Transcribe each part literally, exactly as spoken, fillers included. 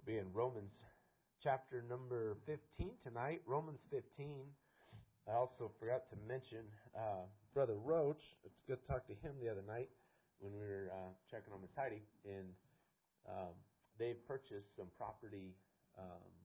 We'll be in Romans chapter number fifteen tonight. Romans fifteen. I also forgot to mention uh, Brother Roach. It's good to talk to him the other night when we were uh, checking on Miss Heidi. And um, they purchased some property, um,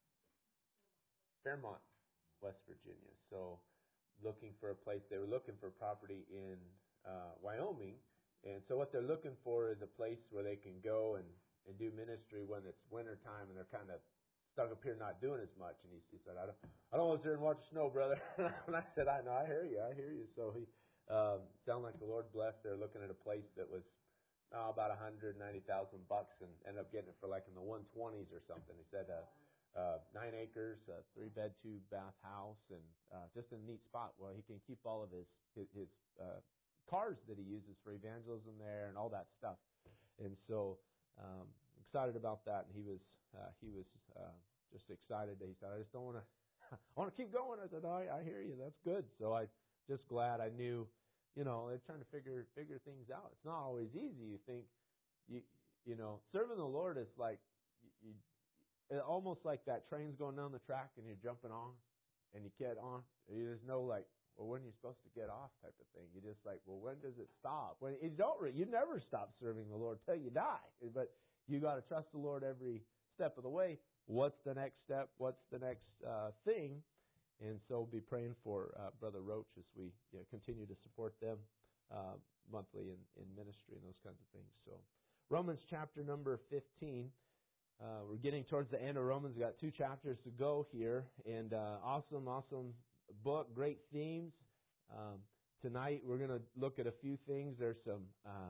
Fairmont, West Virginia. So looking for a place. They were looking for property in uh, Wyoming. And so what they're looking for is a place where they can go and, and do ministry when it's winter time and they're kind of stuck up here not doing as much. And he, he said, I don't, I don't want to sit here and watch the snow, brother. And I said, I know, I hear you, I hear you. So he um, sounded like the Lord blessed. They're looking at a place that was oh, about one hundred ninety thousand bucks and ended up getting it for like in the one twenties or something. He said uh, uh, nine acres, a three bed, two bath house, and uh, just a neat spot where he can keep all of his his, his uh, cars that he uses for evangelism there and all that stuff. And so um, excited about that. And he was uh, he was uh, just excited. He said, I just don't want to. I want to keep going. I said, oh, I, I hear you. That's good. So I just glad I knew. You know, they're trying to figure figure things out. It's not always easy. You think, you you know, serving the Lord is like you, you it almost like that train's going down the track and you're jumping on and you get on. There's no like, well, when are you supposed to get off type of thing. You're just like, well, when does it stop? When you don't, you never stop serving the Lord till you die. But you got to trust the Lord every step of the way. What's the next step? What's the next uh, thing? And so we'll be praying for uh, Brother Roach as we you know, continue to support them uh, monthly in, in ministry and those kinds of things. So Romans chapter number fifteen. Uh, we're getting towards the end of Romans. We've got two chapters to go here. And uh, awesome, awesome book, great themes. Um, tonight we're going to look at a few things. There's some uh,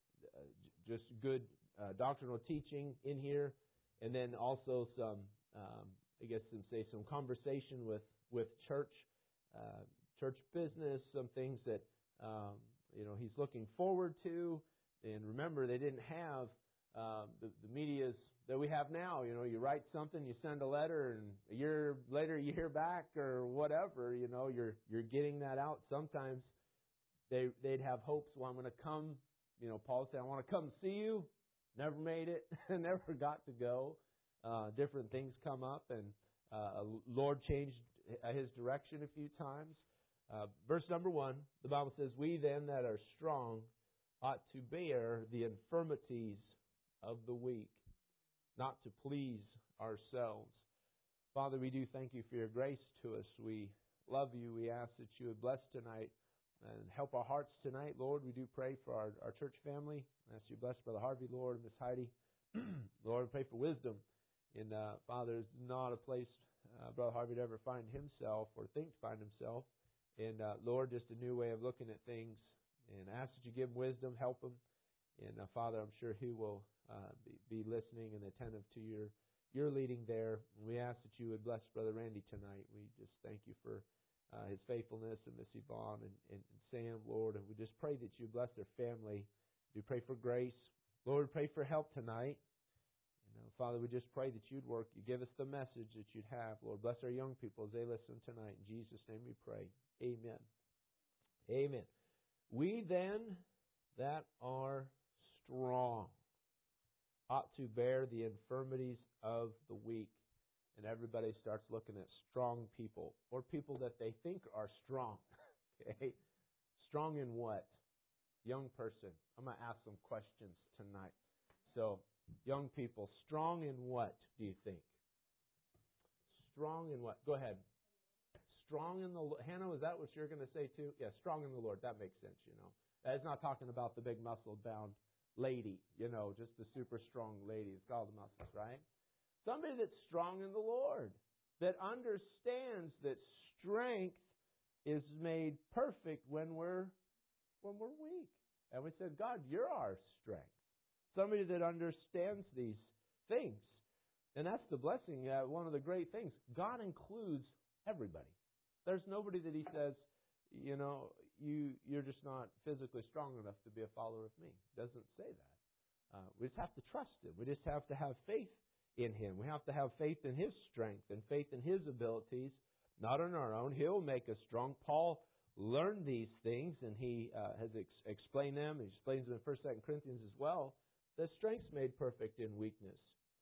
just good uh, doctrinal teaching in here. And then also some, um, I guess, some say some conversation with with church, uh, church business, some things that um, you know he's looking forward to. And remember, they didn't have uh, the, the medias that we have now. You know, you write something, you send a letter, and a year later you hear back or whatever. You know, you're you're getting that out. Sometimes they they'd have hopes. Well, I'm going to come. You know, Paul said, I want to come see you. Never made it. Never got to go. Uh, different things come up, and uh, Lord changed His direction a few times. Uh, verse number one, the Bible says, we then that are strong ought to bear the infirmities of the weak, not to please ourselves. Father, we do thank you for your grace to us. We love you. We ask that you would bless tonight and help our hearts tonight. Lord, we do pray for our, our church family. I ask you to bless Brother Harvey, Lord, and Miss Heidi. Lord, we pray for wisdom. And uh, Father, it's not a place uh, Brother Harvey to ever find himself or think to find himself. And uh, Lord, just a new way of looking at things. And I ask that you give him wisdom, help him. And uh, Father, I'm sure he will uh, be, be listening and attentive to your your leading there. And we ask that you would bless Brother Randy tonight. We just thank you for uh, his faithfulness and Miss Yvonne and, and, and Sam, Lord. And we just pray that you bless their family. We pray for grace. Lord, we pray for help tonight. You know, Father, we just pray that you'd work. You give us the message that you'd have. Lord, bless our young people as they listen tonight. In Jesus' name we pray. Amen. Amen. We then that are strong ought to bear the infirmities of the weak. And everybody starts looking at strong people or people that they think are strong. Okay? Strong in what? Young person. I'm going to ask some questions tonight. So, young people, strong in what do you think? Strong in what? Go ahead. Strong in the Lord. Hannah, is that what you're going to say too? Yeah, strong in the Lord. That makes sense, you know. It's not talking about the big muscle-bound lady, you know, just the super strong lady. It's called the muscles, right? Somebody that's strong in the Lord, that understands that strength is made perfect when we're when we're weak. And we said, God, you're our strength. Somebody that understands these things. And that's the blessing. Uh, one of the great things. God includes everybody. There's nobody that He says, you know, you, you're just not physically strong enough to be a follower of me. It doesn't say that. Uh, we just have to trust Him. We just have to have faith in Him. We have to have faith in His strength and faith in His abilities, not on our own. He'll make us strong. Paul learned these things, and he uh, has ex- explained them. He explains them in First, Second Corinthians as well. That strength's made perfect in weakness.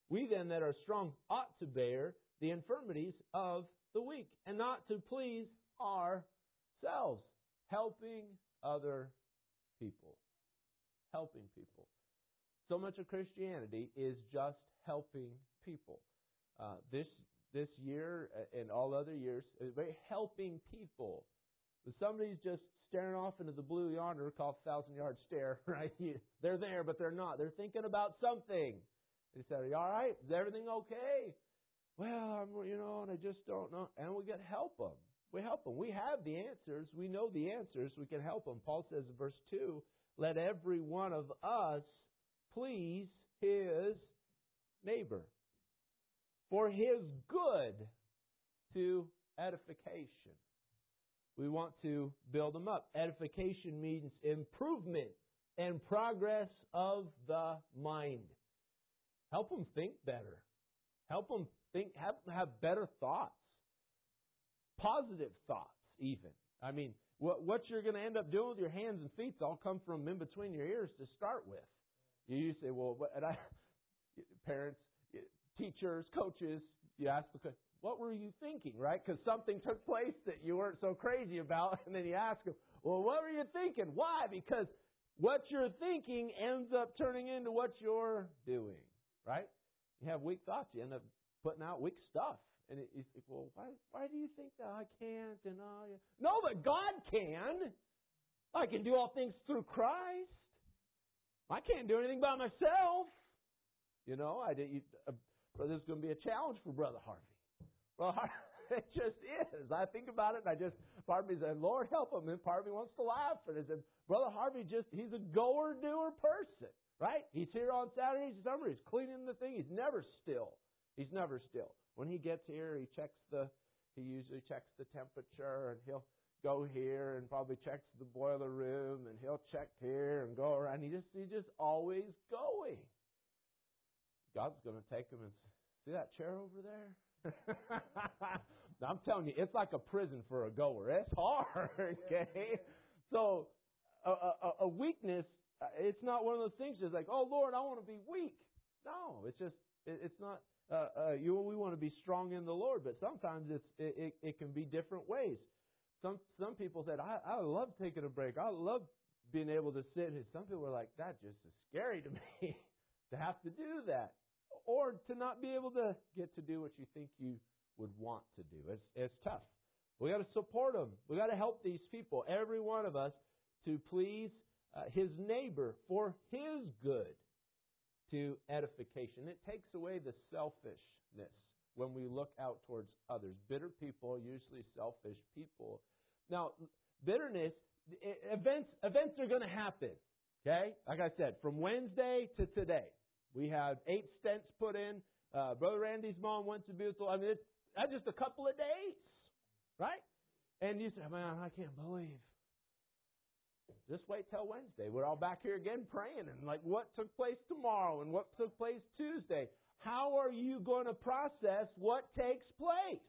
We then that are strong ought to bear the infirmities of the weak, and not to please ourselves, helping other people. Helping people. So much of Christianity is just helping people. Uh, this this year and all other years, is very helping people. If somebody's just staring off into the blue yonder, called thousand yard stare, right? They're there, but they're not. They're thinking about something. They said, "Are you all right? Is everything okay?" Well, I'm, you know, and I just don't know. And we get help them. We help them. We have the answers. We know the answers. We can help them. Paul says in verse two, let every one of us please his neighbor for his good to edification. We want to build them up. Edification means improvement and progress of the mind. Help them think better. Help them think, have, have better thoughts. Positive thoughts, even. I mean, what, what you're going to end up doing with your hands and feet all come from in between your ears to start with. You say, well, what, and I, parents, teachers, coaches, you ask the question, what were you thinking, right? Because something took place that you weren't so crazy about, and then you ask them, well, what were you thinking? Why? Because what you're thinking ends up turning into what you're doing, right? You have weak thoughts, you end up putting out weak stuff. And it, you think, well, why why do you think that I can't? And I... No, but God can. I can do all things through Christ. I can't do anything by myself. You know, I did. You, uh, there's going to be a challenge for Brother Harvey. Brother Harvey, it just is. I think about it, and I just, part of me said, Lord, help him. And part of me wants to laugh. And I said, Brother Harvey, just he's a goer-doer person, right? He's here on Saturdays and Sundays. He's cleaning the thing. He's never still. He's never still. When he gets here, he checks the, he usually checks the temperature, and he'll go here and probably checks the boiler room, and he'll check here and go around. He just, he's just always going. God's going to take him and see that chair over there? I'm telling you, it's like a prison for a goer. It's hard, okay? So, a, a, a weakness, it's not one of those things that's like, oh, Lord, I want to be weak. No, it's just, it, it's not. Uh, uh, you, we want to be strong in the Lord, but sometimes it's, it, it, it can be different ways. Some some people said, I, I love taking a break. I love being able to sit. And some people are like, that just is scary to me to have to do that. Or to not be able to get to do what you think you would want to do. It's, it's tough. We got to support them. We got to help these people, every one of us, to please uh, his neighbor for his good. To edification. It takes away the selfishness when we look out towards others. Bitter people are usually selfish people. Now, bitterness, events events are going to happen. Okay? Like I said, from Wednesday to today, we had eight stents put in. Uh, Brother Randy's mom went to be with the Lord. I mean, it's that's just a couple of days. Right? And you say, man, I can't believe. Just wait till Wednesday. We're all back here again praying and like what took place tomorrow and what took place Tuesday. How are you going to process what takes place?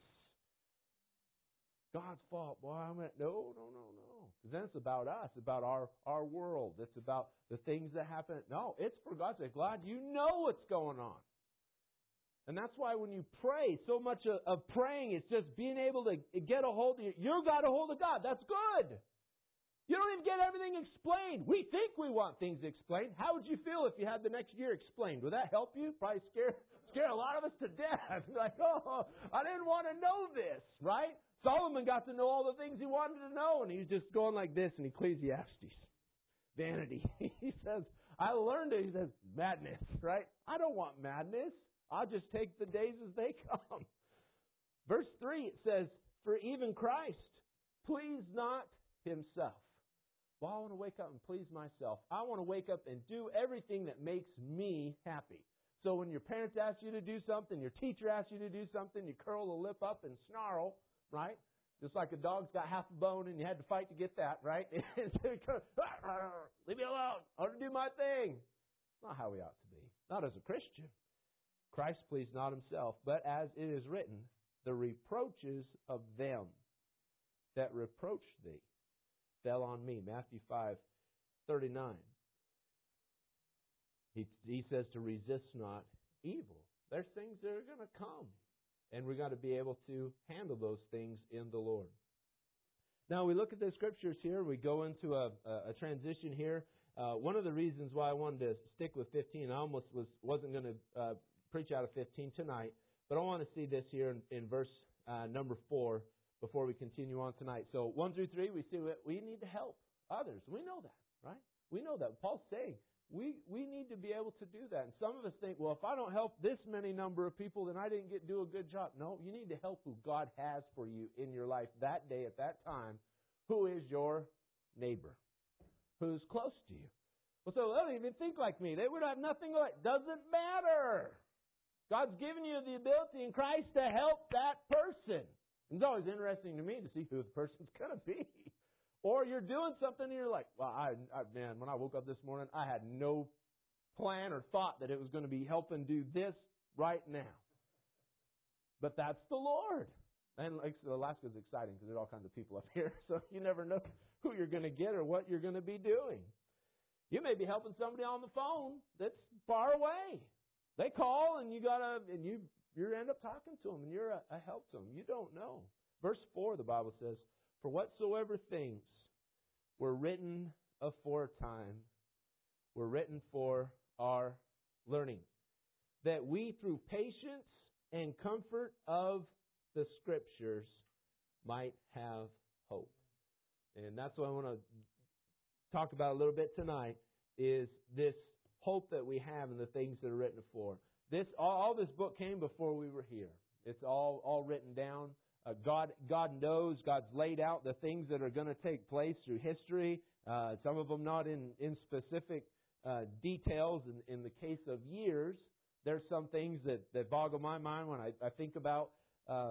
God's fault. Boy, I went, no, no, no, no. Because then it's about us, about our, our world. It's about the things that happen. No, it's for God's sake. God, you know what's going on. And that's why when you pray, so much of, of praying is just being able to get a hold of you. You got a hold of God. That's good. You don't even get everything explained. We think we want things explained. How would you feel if you had the next year explained? Would that help you? Probably scare scare a lot of us to death. Like, oh, I didn't want to know this, right? Solomon got to know all the things he wanted to know, and he's just going like this in Ecclesiastes. Vanity. He says, I learned it. He says, madness, right? I don't want madness. I'll just take the days as they come. Verse three, it says, for even Christ pleased not himself. Well, I want to wake up and please myself. I want to wake up and do everything that makes me happy. So when your parents ask you to do something, your teacher asks you to do something, you curl the lip up and snarl, right? Just like a dog's got half a bone and you had to fight to get that, right? Leave me alone. I want to do my thing. It's not how we ought to be. Not as a Christian. Christ pleased not himself, but as it is written, the reproaches of them that reproached thee fell on me. Matthew five thirty-nine. He, he says to resist not evil. There's things that are going to come. And we've got to be able to handle those things in the Lord. Now, we look at the Scriptures here. We go into a, a, a transition here. Uh, one of the reasons why I wanted to stick with fifteen, I almost was, wasn't going to uh, preach out of fifteen tonight, but I want to see this here in, in verse uh, number four before we continue on tonight. So one through three, we see that we need to help others. We know that, right? We know that. Paul's saying we, we need to be able to do that. And some of us think, well, if I don't help this many number of people, then I didn't get do a good job. No, you need to help who God has for you in your life that day at that time, who is your neighbor, who's close to you. Well, so they don't even think like me. They would have nothing like. Doesn't matter. God's given you the ability in Christ to help that person. It's always interesting to me to see who the person's going to be. Or you're doing something and you're like, well, I, I, man, when I woke up this morning, I had no plan or thought that it was going to be helping do this right now. But that's the Lord. And like, so Alaska's exciting because there's all kinds of people up here. So you never know who you're going to get or what you're going to be doing. You may be helping somebody on the phone that's far away. They call and you gotta and you you end up talking to them and you're a, a help to them. You don't know. Verse four, the Bible says, "For whatsoever things were written aforetime were written for our learning, that we through patience and comfort of the Scriptures might have hope." And that's what I want to talk about a little bit tonight, is this hope that we have in the things that are written before. This all, all this book came before we were here. It's all all written down. Uh, God God knows. God's laid out the things that are going to take place through history. Uh, some of them not in in specific uh, details. In, in the case of years, there's some things that that boggle my mind when I, I think about Uh,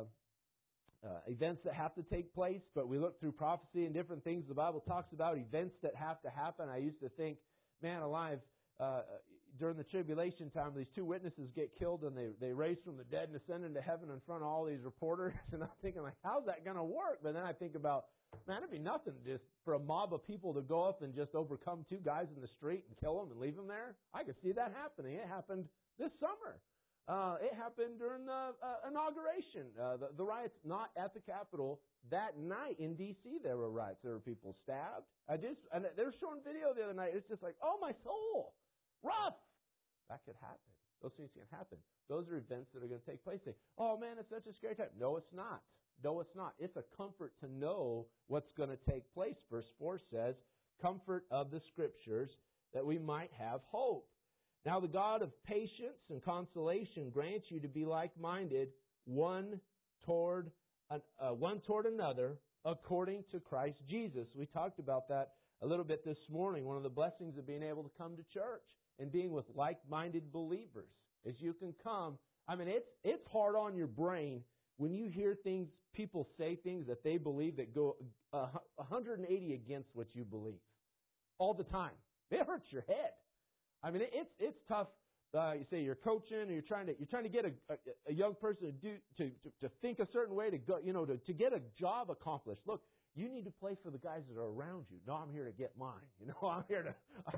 Uh, events that have to take place, but we look through prophecy and different things. The Bible talks about events that have to happen. I used to think, man alive, uh, during the tribulation time, these two witnesses get killed and they, they raise from the dead and ascend into heaven in front of all these reporters. And I'm thinking, like, how's that going to work? But then I think about, man, it'd be nothing just for a mob of people to go up and just overcome two guys in the street and kill them and leave them there. I could see that happening. It happened this summer. Uh, it happened during the uh, inauguration. Uh, the, the riots not at the Capitol. That night in D C there were riots. There were people stabbed. I just and they were showing video the other night. It's just like, oh my soul, rough. That could happen. Those things can happen. Those are events that are going to take place. They, oh man, it's such a scary time. No, it's not. No, it's not. It's a comfort to know what's going to take place. Verse four says, "Comfort of the Scriptures, that we might have hope. Now the God of patience and consolation grant you to be like-minded, one toward uh, one toward another, according to Christ Jesus." We talked about that a little bit this morning. One of the blessings of being able to come to church and being with like-minded believers is you can come. I mean, it's it's hard on your brain when you hear things, people say things that they believe that go uh, one hundred eighty against what you believe all the time. It hurts your head. I mean, it's it's tough. Uh, you say you're coaching, or you're trying to you're trying to get a, a, a young person to do to, to to think a certain way to go, you know, to to get a job accomplished. Look, you need to play for the guys that are around you. No, I'm here to get mine. You know, I'm here to.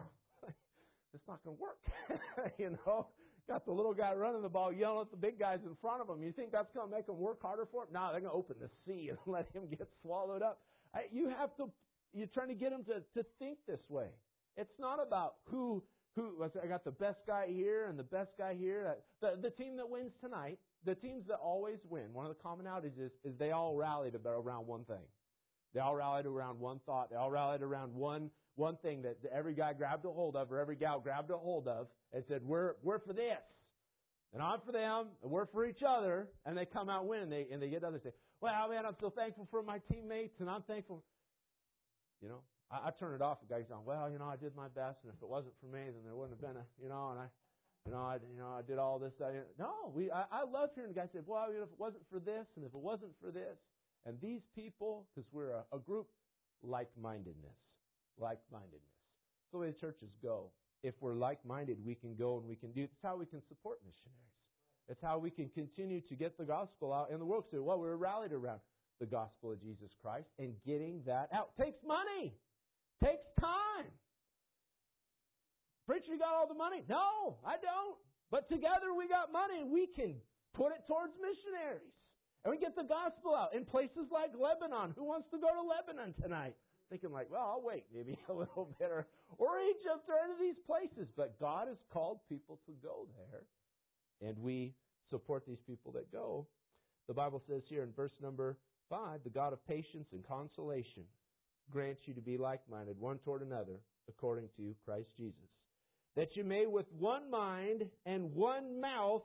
It's not going to work. You know, got the little guy running the ball, yelling at the big guys in front of him. You think that's going to make them work harder for him? No, they're going to open the sea and let him get swallowed up. I, you have to. You're trying to get them to to think this way. It's not about who. Who I got the best guy here and the best guy here. The the team that wins tonight, the teams that always win. One of the commonalities is, is they all rallied around one thing. They all rallied around one thought. They all rallied around one one thing that every guy grabbed a hold of, or every gal grabbed a hold of, and said, "We're we're for this, and I'm for them, and we're for each other." And they come out winning. They and they get others say, "Well, man, I'm so thankful for my teammates, and I'm thankful." You know. I, I turn it off. The guy's going, well, you know, I did my best, and if it wasn't for me, then there wouldn't have been a, you know, and I, you know, I, you know, I did all this. I, no, we, I, I love hearing the guy say, well, you know, if it wasn't for this, and if it wasn't for this, and these people, because we're a, a group, like-mindedness, like-mindedness. So the way the churches go. If we're like-minded, we can go and we can do. It's how we can support missionaries. It's how we can continue to get the gospel out in the world. So, well, we're rallied around the gospel of Jesus Christ, and getting that out takes money. Takes time. Preacher, you got all the money? No, I don't. But together we got money and we can put it towards missionaries. And we get the gospel out in places like Lebanon. Who wants to go to Lebanon tonight? Thinking like, well, I'll wait maybe a little bit. Or, or Egypt or any of these places. But God has called people to go there. And we support these people that go. The Bible says here in verse number five, the God of patience and consolation grants you to be like-minded one toward another according to Christ Jesus. That you may with one mind and one mouth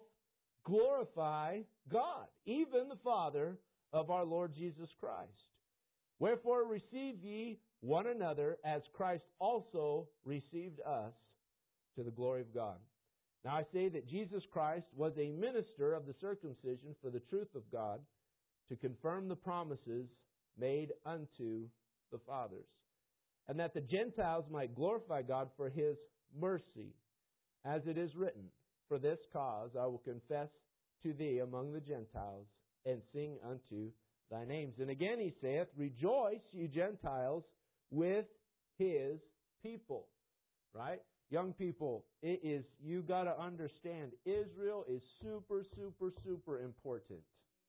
glorify God, even the Father of our Lord Jesus Christ. Wherefore receive ye one another as Christ also received us to the glory of God. Now I say that Jesus Christ was a minister of the circumcision for the truth of God, to confirm the promises made unto the fathers, and that the Gentiles might glorify God for His mercy, as it is written, for this cause I will confess to thee among the Gentiles, and sing unto thy names. And again he saith, rejoice, you Gentiles, with His people. Right? Young people, it is, you got to understand, Israel is super, super, super important.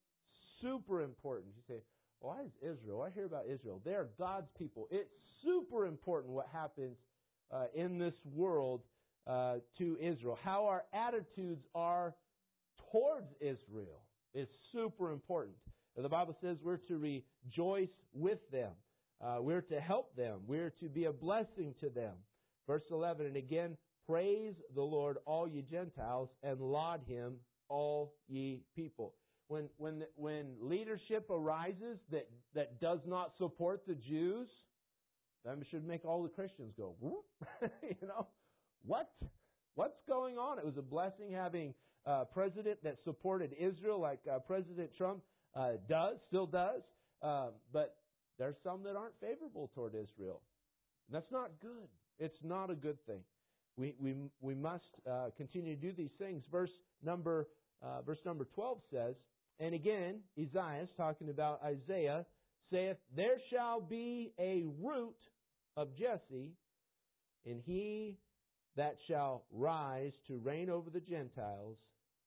Super important. You say, why is Israel? I hear about Israel. They are God's people. It's super important what happens uh, in this world uh, to Israel. How our attitudes are towards Israel is super important. The Bible says we're to rejoice with them. Uh, we're to help them. We're to be a blessing to them. Verse eleven, and again, praise the Lord, all ye Gentiles, and laud Him, all ye people. When when when leadership arises that, that does not support the Jews, that should make all the Christians go, whoop. You know, what? What's going on? It was a blessing having a president that supported Israel like uh, President Trump uh, does, still does. Uh, but there's some that aren't favorable toward Israel. And that's not good. It's not a good thing. We we we must uh, continue to do these things. Verse number uh, verse number twelve says, and again, Isaiah, talking about Isaiah, saith, there shall be a root of Jesse, and he that shall rise to reign over the Gentiles,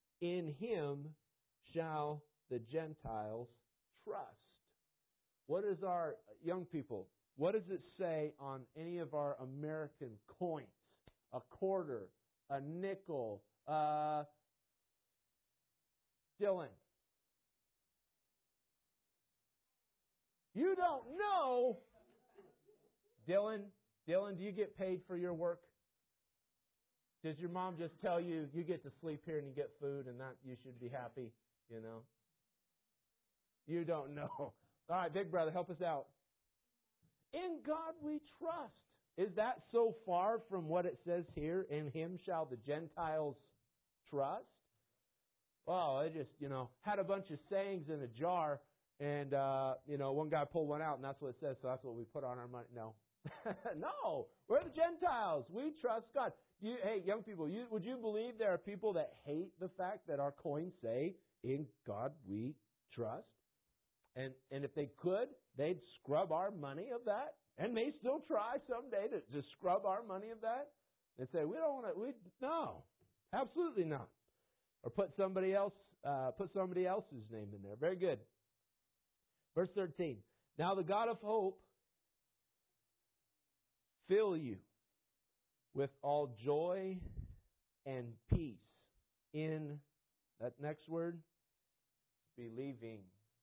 in him shall the Gentiles trust. What is our, young people, what does it say on any of our American coins? A quarter, a nickel, uh, Dylan. You don't know. Dylan, Dylan, do you get paid for your work? Does your mom just tell you, you get to sleep here and you get food and that you should be happy, you know? You don't know. All right, big brother, help us out. In God we trust. Is that so far from what it says here? In Him shall the Gentiles trust? Well, I just, you know, had a bunch of sayings in a jar, and, uh, you know, one guy pulled one out, and that's what it says, so that's what we put on our money. No. No. We're the Gentiles. We trust God. You, hey, young people, you, would you believe there are people that hate the fact that our coins say, in God we trust? And and if they could, they'd scrub our money of that, and may still try someday to, to scrub our money of that. They'd say, we don't want to, we, no, absolutely not. Or put somebody else, uh, put somebody else's name in there. Very good. Verse thirteen. Now the God of hope fill you with all joy and peace in, that next word, believing.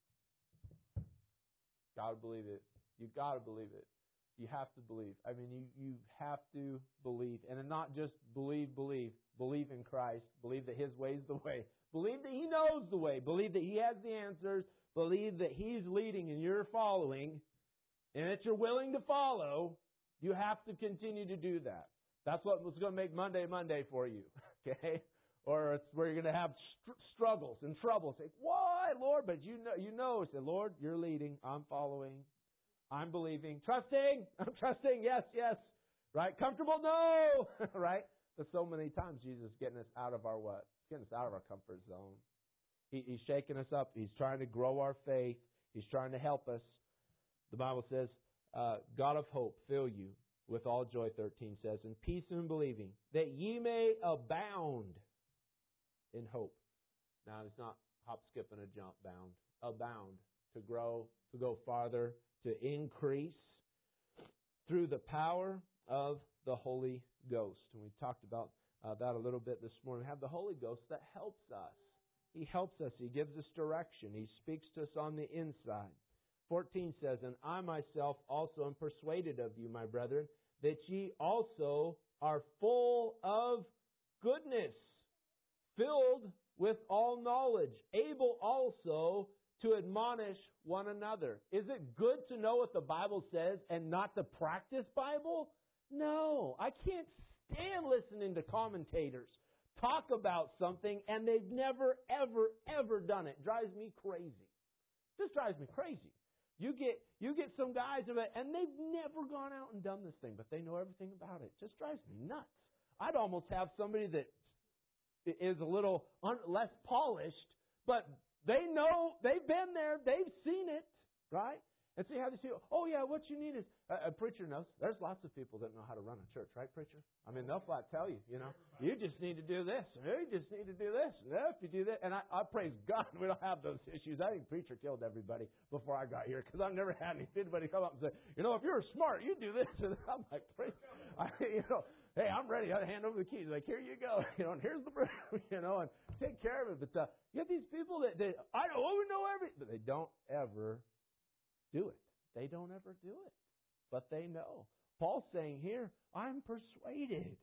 Gotta believe it. You gotta believe it. You have to believe. I mean, you, you have to believe. And not just believe, believe. Believe in Christ. Believe that His way is the way. Believe that He knows the way. Believe that He has the answers. Believe that He's leading and you're following. And that you're willing to follow. You have to continue to do that. That's what was going to make Monday Monday for you. Okay? Or it's where you're going to have str- struggles and troubles. Say, why, Lord? But you know, you know. Say, Lord, you're leading. I'm following. I'm believing. Trusting. I'm trusting. Yes, yes. Right? Comfortable? No. Right? But so many times Jesus is getting us out of our what? He's getting us out of our comfort zone. He, he's shaking us up. He's trying to grow our faith. He's trying to help us. The Bible says, uh, God of hope, fill you with all joy, thirteen says, and peace in believing, that ye may abound in hope. Now, it's not hop, skip, and a jump bound. Abound, to grow, to go farther, to increase through the power of the Holy Ghost. And we talked about uh, that a little bit this morning. Have the Holy Ghost that helps us. He helps us. He gives us direction. He speaks to us on the inside. fourteen says, And I myself also am persuaded of you, my brethren, that ye also are full of goodness, filled with all knowledge, able also to admonish one another. Is it good to know what the Bible says and not to practice Bible? No. I can't stand listening to commentators talk about something and they've never, ever, ever done it. Drives me crazy. Just drives me crazy. You get you get some guys and they've never gone out and done this thing, but they know everything about it. It just drives me nuts. I'd almost have somebody that is a little un, less polished, but they know, they've been there, they've seen it, right? And see how they say, oh yeah, what you need is, a, a preacher knows. There's lots of people that know how to run a church, right, preacher? I mean, they'll flat tell you, you know, you just need to do this, and you just need to do this, and if you do that, and I, I praise God we don't have those issues. I think preacher killed everybody before I got here, because I've never had anybody come up and say, you know, if you're smart, you do this, and I'm like, praise, I, you know, hey, I'm ready. I hand over the keys. Like, here you go. You know, and here's the broom, you know, and take care of it. But uh, you have these people that, they, I know, oh, we know everything, but they don't ever do it. They don't ever do it. But they know. Paul's saying here, I'm persuaded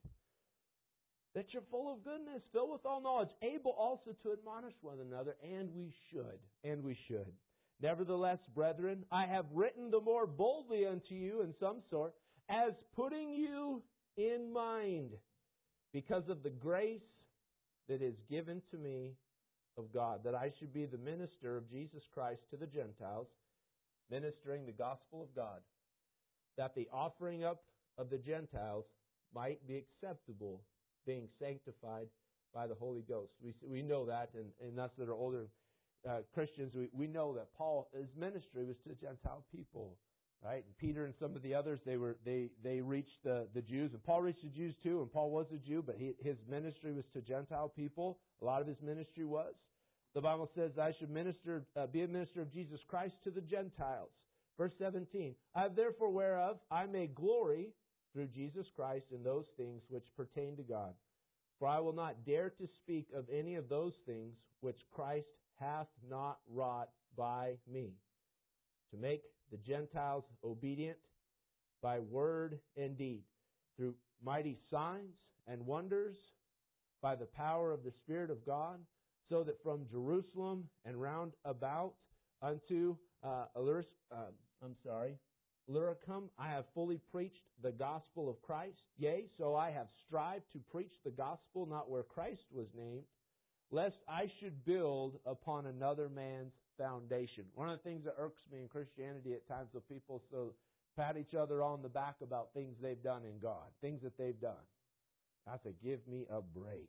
that you're full of goodness, filled with all knowledge, able also to admonish one another, and we should. And we should. Nevertheless, brethren, I have written the more boldly unto you in some sort, as putting you in mind, because of the grace that is given to me of God, that I should be the minister of Jesus Christ to the Gentiles, ministering the gospel of God, that the offering up of the Gentiles might be acceptable, being sanctified by the Holy Ghost. We we know that, and, and us that are older uh, Christians, we, we know that Paul, his ministry was to Gentile people. Right? And Peter and some of the others, they were they they reached the, the Jews, and Paul reached the Jews too, and Paul was a Jew, but he, his ministry was to Gentile people. A lot of his ministry was. The Bible says I should minister, uh, be a minister of Jesus Christ to the Gentiles. Verse seventeen, I have therefore whereof I may glory through Jesus Christ in those things which pertain to God. For I will not dare to speak of any of those things which Christ hath not wrought by me, to make the Gentiles obedient by word and deed, through mighty signs and wonders, by the power of the Spirit of God, so that from Jerusalem and round about unto uh, Illyricum, uh, I'm sorry, Illyricum, I have fully preached the gospel of Christ. Yea, so I have strived to preach the gospel not where Christ was named, lest I should build upon another man's foundation. One of the things that irks me in Christianity at times with people so pat each other on the back about things they've done in God, things that they've done. I say, give me a break.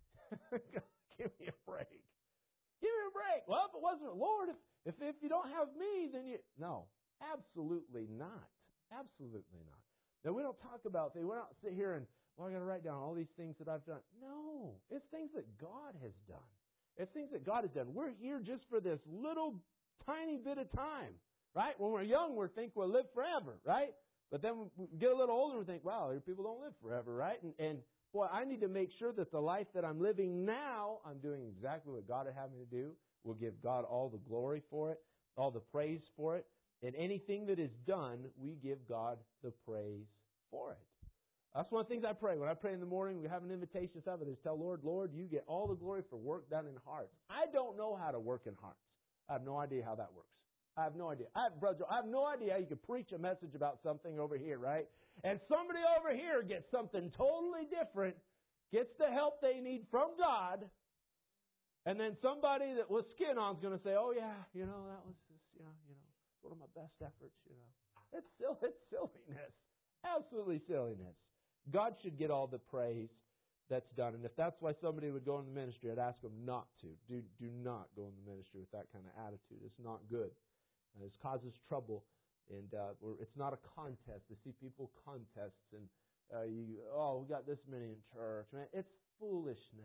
Give me a break. Give me a break. Well, if it wasn't Lord, if, if if you don't have me, then you... No, absolutely not. Absolutely not. Now, we don't talk about things. We don't sit here and, well, I got to write down all these things that I've done. No, it's things that God has done. It's things that God has done. We're here just for this little tiny bit of time, right? When we're young, we think we'll live forever, right? But then we get a little older and we think, wow, people don't live forever, right? And, and boy, I need to make sure that the life that I'm living now, I'm doing exactly what God would have me to do. We'll give God all the glory for it, all the praise for it. And anything that is done, we give God the praise for it. That's one of the things I pray. When I pray in the morning, we have an invitation to others. Tell Lord, Lord, you get all the glory for work done in hearts. I don't know how to work in hearts. I have no idea how that works. I have no idea. I have, brother, I have no idea how you could preach a message about something over here, right? And somebody over here gets something totally different, gets the help they need from God, and then somebody that with skin on is going to say, oh yeah, you know, that was just, you know, you know, one of my best efforts, you know. It's still, it's silliness. Absolutely silliness. God should get all the praise that's done. And if that's why somebody would go in the ministry, I'd ask them not to. Do do not go in the ministry with that kind of attitude. It's not good. Uh, it causes trouble. And uh, it's not a contest. To see people contests and, uh, you, oh, we got this many in church. Man, it's foolishness.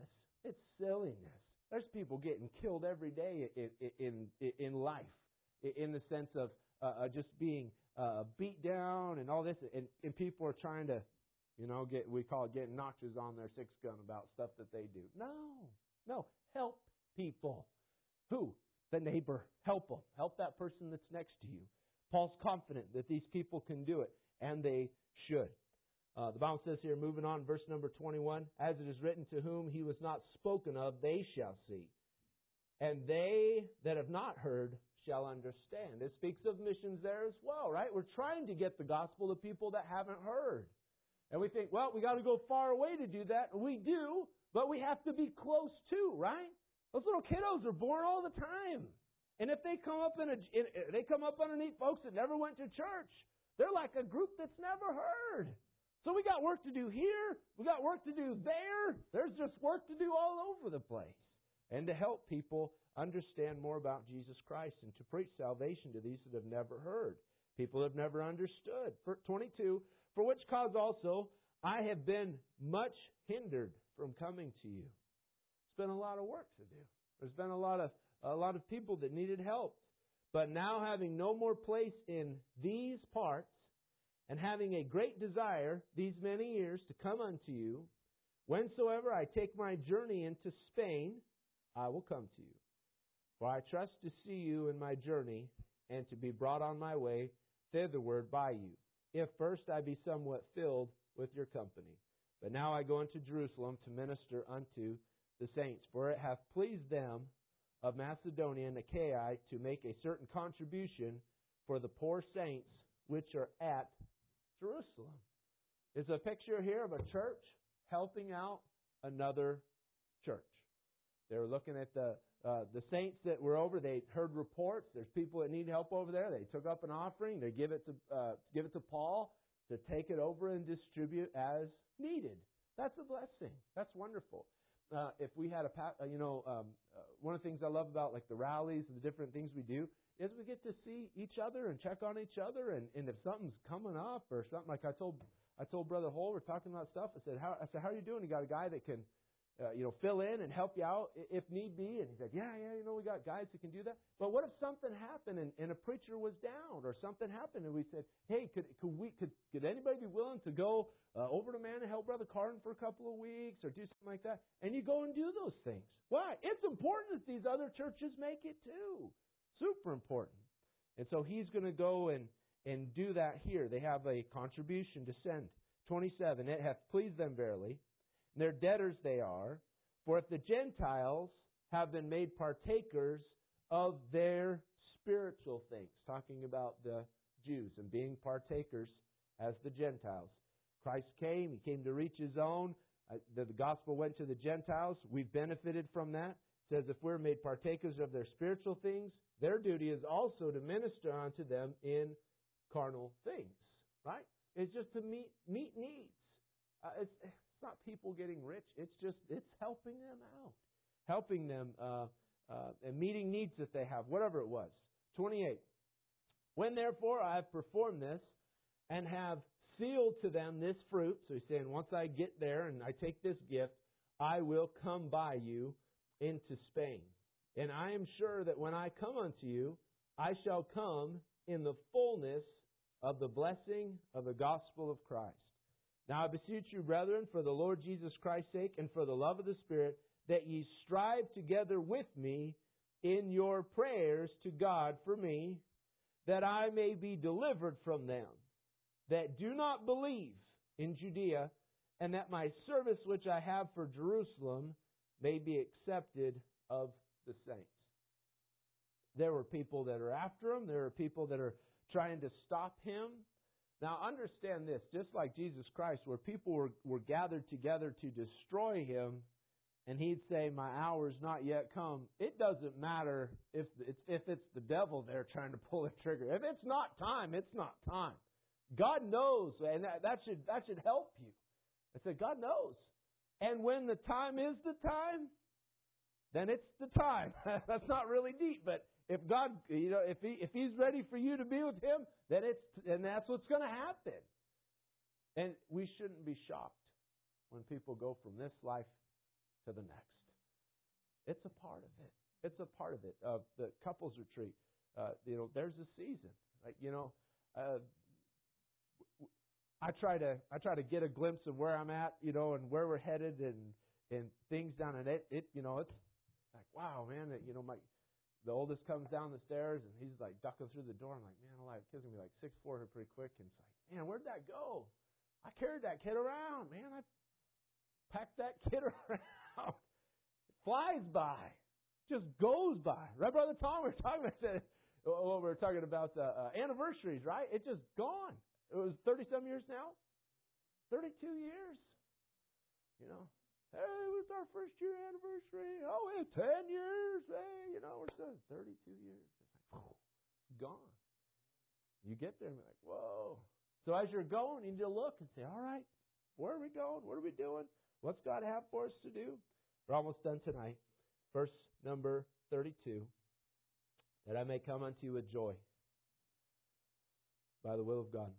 It's silliness. There's people getting killed every day in in, in, in life, in the sense of uh, just being uh, beat down and all this, and, and people are trying to, you know, get, we call it getting notches on their six gun about stuff that they do. No, no, help people. Who? The neighbor. Help them. Help that person that's next to you. Paul's confident that these people can do it, and they should. Uh, the Bible says here, moving on, verse number twenty-one, as it is written, to whom he was not spoken of, they shall see. And they that have not heard shall understand. It speaks of missions there as well, right? We're trying to get the gospel to people that haven't heard. And we think, well, we got to go far away to do that. We do, but we have to be close too, right? Those little kiddos are born all the time. And if they come up in a, in, they come up underneath folks that never went to church, they're like a group that's never heard. So we got work to do here. We got work to do there. There's just work to do all over the place. And to help people understand more about Jesus Christ and to preach salvation to these that have never heard. People have never understood. For twenty-two, for which cause also I have been much hindered from coming to you. It's been a lot of work to do. There's been a lot of a lot of people that needed help. But now having no more place in these parts, and having a great desire these many years to come unto you, whensoever I take my journey into Spain, I will come to you. For I trust to see you in my journey, and to be brought on my way thitherward by you, if first I be somewhat filled with your company. But now I go into Jerusalem to minister unto the saints, for it hath pleased them of Macedonia and Achaia to make a certain contribution for the poor saints which are at Jerusalem. There's a picture here of a church helping out another church. They were looking at the uh, the saints that were over. They heard reports. There's people that need help over there. They took up an offering. They give it to uh, give it to Paul to take it over and distribute as needed. That's a blessing. That's wonderful. Uh, if we had a, you know, um, uh, one of the things I love about like the rallies and the different things we do is we get to see each other and check on each other. And, and if something's coming up or something, like I told I told Brother Hole, we're talking about stuff. I said, how I said, how are you doing? You got a guy that can, uh, you know, fill in and help you out if need be. And he's like, yeah, yeah, you know, we got guys that can do that. But what if something happened and, and a preacher was down or something happened and we said, hey, could could we could could anybody be willing to go uh, over to Man and help Brother Carden for a couple of weeks or do something like that? And you go and do those things. Why? It's important that these other churches make it too. Super important. And so he's going to go and, and do that here. They have a contribution to send. twenty-seven, it hath pleased them verily. And their debtors they are. For if the Gentiles have been made partakers of their spiritual things, talking about the Jews and being partakers as the Gentiles. Christ came, He came to reach His own. Uh, the, the gospel went to the Gentiles. We've benefited from that. It says if we're made partakers of their spiritual things, their duty is also to minister unto them in carnal things. Right? It's just to meet meet needs. Uh, it's, it's not people getting rich. It's just it's helping them out, helping them uh, uh, and meeting needs that they have, whatever it was. twenty-eight. When therefore I have performed this and have sealed to them this fruit, so he's saying once I get there and I take this gift, I will come by you into Spain. And I am sure that when I come unto you, I shall come in the fullness of the blessing of the gospel of Christ. Now I beseech you, brethren, for the Lord Jesus Christ's sake and for the love of the Spirit, that ye strive together with me in your prayers to God for me, that I may be delivered from them that do not believe in Judea, and that my service which I have for Jerusalem may be accepted of the saints. There were people that are after him. There are people that are trying to stop him. Now understand this, just like Jesus Christ, where people were, were gathered together to destroy him, and he'd say, my hour's not yet come. It doesn't matter if it's, if it's the devil there trying to pull the trigger. If it's not time, it's not time. God knows, and that, that should that should help you. I said, God knows. And when the time is the time, then it's the time. That's not really deep, but if God, you know, if he if He's ready for you to be with Him, then it's and that's what's going to happen. And we shouldn't be shocked when people go from this life to the next. It's a part of it. It's a part of it. Uh, the couples retreat, uh, you know, there's a season. Like, you know, uh, I try to I try to get a glimpse of where I'm at, you know, and where we're headed, and and things down. And it, it you know, it's like, wow, man, that, you know, my the oldest comes down the stairs and he's like ducking through the door. I'm like, man, alive, kid's gonna be like six four here pretty quick. And it's like, man, where'd that go? I carried that kid around, man. I packed that kid around. It flies by, just goes by. Right, Brother Tom? We were talking about that. Well, we were talking about the uh, anniversaries, right? It's just gone. It was thirty-some years now. thirty-two years. You know. Hey, it was our first year anniversary. Oh, it's ten years. Hey, you know, we're still thirty-two years. It's like, whew, gone. You get there and be like, whoa. So as you're going, you need to look and say, all right, where are we going? What are we doing? What's God have for us to do? We're almost done tonight. Verse number thirty-two. That I may come unto you with joy by the will of God,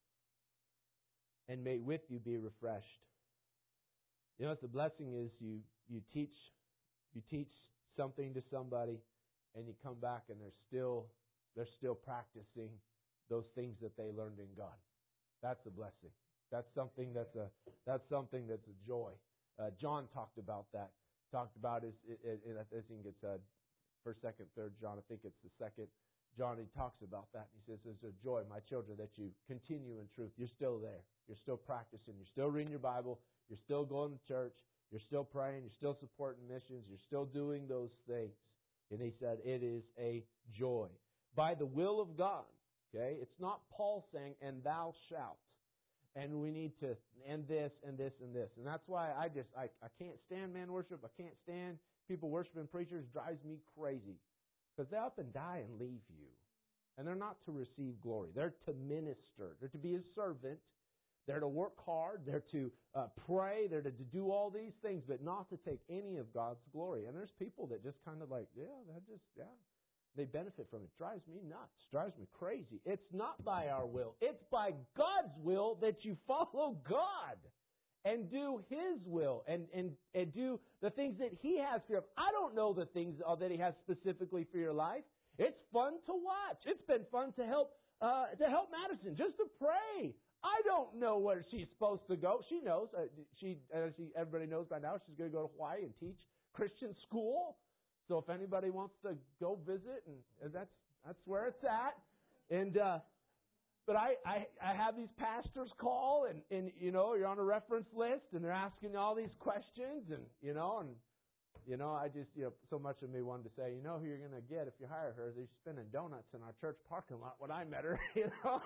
and may with you be refreshed. You know what the blessing is? You you teach you teach something to somebody, and you come back and they're still they're still practicing those things that they learned in God. That's a blessing. That's something that's a that's something that's a joy. Uh, John talked about that. Talked about his. It, it, I think it's uh, first, second, third John. I think it's the second John. He talks about that. And he says, "It's a joy, my children, that you continue in truth. You're still there. You're still practicing. You're still reading your Bible. You're still going to church. You're still praying. You're still supporting missions. You're still doing those things." And he said, "It is a joy by the will of God." Okay, it's not Paul saying, "And thou shalt." And we need to, and this, and this, and this. And that's why I just, I, I can't stand man worship. I can't stand people worshiping preachers. It drives me crazy. Because they up and die and leave you. And they're not to receive glory. They're to minister. They're to be a servant. They're to work hard. They're to uh, pray. They're to, to do all these things, but not to take any of God's glory. And there's people that just kind of like, yeah, that just, yeah. They benefit from it. It drives me nuts. It drives me crazy. It's not by our will. It's by God's will that you follow God and do His will and, and, and do the things that He has for you. I don't know the things that He has specifically for your life. It's fun to watch. It's been fun to help uh, to help Madison, just to pray. I don't know where she's supposed to go. She knows. Uh, she, as she, everybody knows by now, she's going to go to Hawaii and teach Christian school. So if anybody wants to go visit, and, and that's that's where it's at. And uh, but I, I I have these pastors call, and, and you know you're on a reference list, and they're asking all these questions, and you know, and you know I just you know so much of me wanted to say, you know who you're going to get if you hire her? They're spinning donuts in our church parking lot when I met her. You know,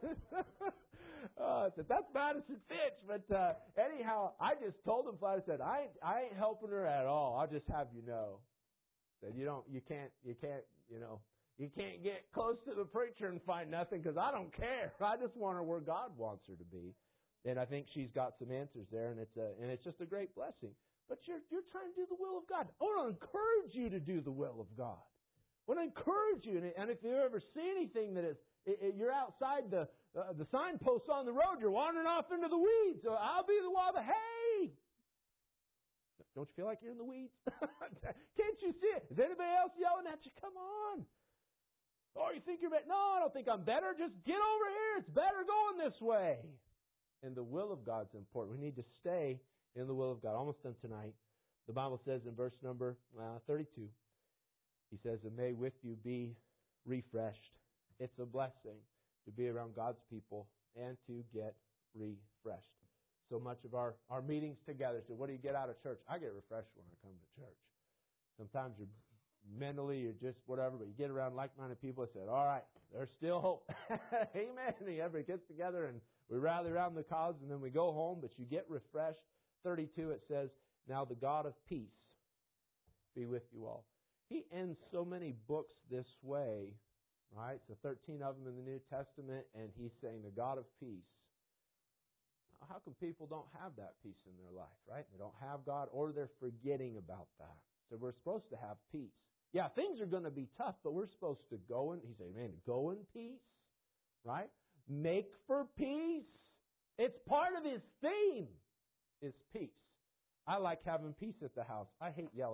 uh, I said that's Madison Fitch. But uh, anyhow, I just told them flat. I said I ain't, I ain't helping her at all. I'll just have you know. That you don't, you can't, you can't, you know, you can't get close to the preacher and find nothing because I don't care. I just want her where God wants her to be, and I think she's got some answers there, and it's a, and it's just a great blessing. But you're you're trying to do the will of God. I want to encourage you to do the will of God. I want to encourage you, and if you ever see anything that is, you're outside the uh, the signposts on the road, you're wandering off into the weeds. So I'll be the one. Hey. Don't you feel like you're in the weeds? Can't you see it? Is anybody else yelling at you? Come on. Oh, you think you're better? No, I don't think I'm better. Just get over here. It's better going this way. And the will of God's important. We need to stay in the will of God. Almost done tonight. The Bible says in verse number uh, thirty-two, He says, "And may with you be refreshed." It's a blessing to be around God's people and to get refreshed. So much of our, our meetings together. So what do you get out of church? I get refreshed when I come to church. Sometimes you're mentally, you're just whatever, but you get around like-minded people and say, all right, there's still hope. Amen. And everybody gets together and we rally around the cause and then we go home, but you get refreshed. thirty-two, it says, "Now the God of peace be with you all." He ends so many books this way, right? So thirteen of them in the New Testament, and he's saying the God of peace. How come people don't have that peace in their life, right? They don't have God, or they're forgetting about that. So we're supposed to have peace. Yeah, things are going to be tough, but we're supposed to go in, he said, man, go in peace, right? Make for peace. It's part of his theme, is peace. I like having peace at the house. I hate yelling.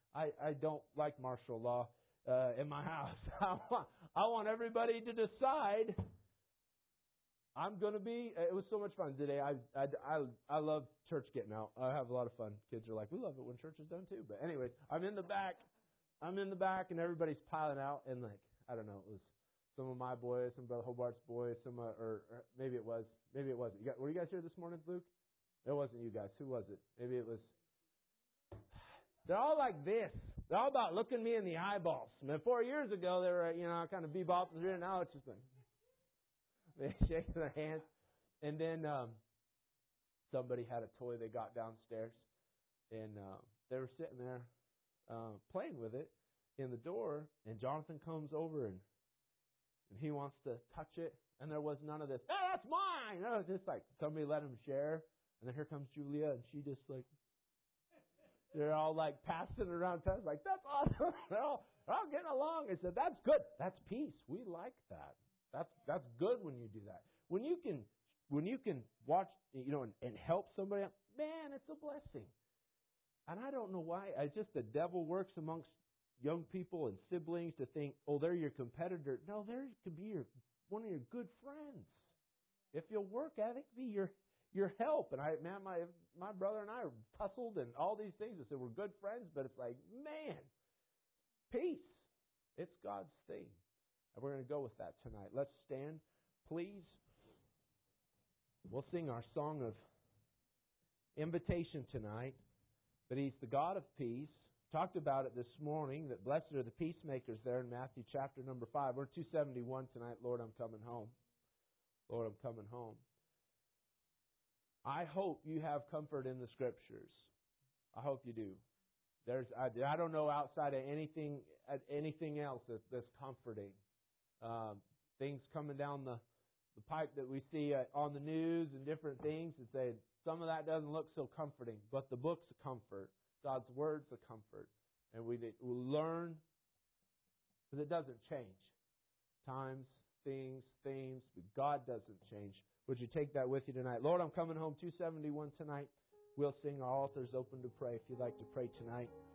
I, I don't like martial law uh, in my house. I want, I want everybody to decide. I'm going to be, it was so much fun today. I, I, I, I love church getting out. I have a lot of fun. Kids are like, we love it when church is done too. But anyways, I'm in the back. I'm in the back and everybody's piling out. And like, I don't know, it was some of my boys, some of Brother Hobart's boys, some, uh, or, or maybe it was, maybe it wasn't. You got, were you guys here this morning, Luke? It wasn't you guys. Who was it? Maybe it was. They're all like this. They're all about looking me in the eyeballs. I mean, four years ago, they were, you know, kind of bebop and doing. Now it's just like they shaking their hands. And then um, somebody had a toy they got downstairs, and uh, they were sitting there uh, playing with it in the door. And Jonathan comes over and and he wants to touch it, and there was none of this. Hey, that's mine. No, it's just like somebody let him share. And then here comes Julia, and she just like. They're all like passing around, like, that's awesome. They're all, they're all getting along. I said, that's good. That's peace. We like that. That's that's good when you do that. When you can when you can watch, you know, and, and help somebody else, man, it's a blessing. And I don't know why. I just the devil works amongst young people and siblings to think, oh, they're your competitor. No, they could be your one of your good friends. If you'll work at it, be your Your help. And I, man, my my brother and I tussled and all these things. I said we're good friends, but it's like, man, peace. It's God's thing. And we're going to go with that tonight. Let's stand, please. We'll sing our song of invitation tonight. But He's the God of peace. Talked about it this morning, that blessed are the peacemakers there in Matthew chapter number five. We're two seventy-one tonight. Lord, I'm coming home. Lord, I'm coming home. I hope you have comfort in the Scriptures. I hope you do. There's, I, I don't know outside of anything, anything else that, that's comforting. Um, things coming down the, the pipe that we see uh, on the news and different things, and say some of that doesn't look so comforting. But the book's a comfort. God's Word's a comfort, and we we learn because it doesn't change. Times, things, themes, but God doesn't change. Would you take that with you tonight? Lord, I'm coming home, two seventy-one tonight. We'll sing. Our altar's open to pray if you'd like to pray tonight.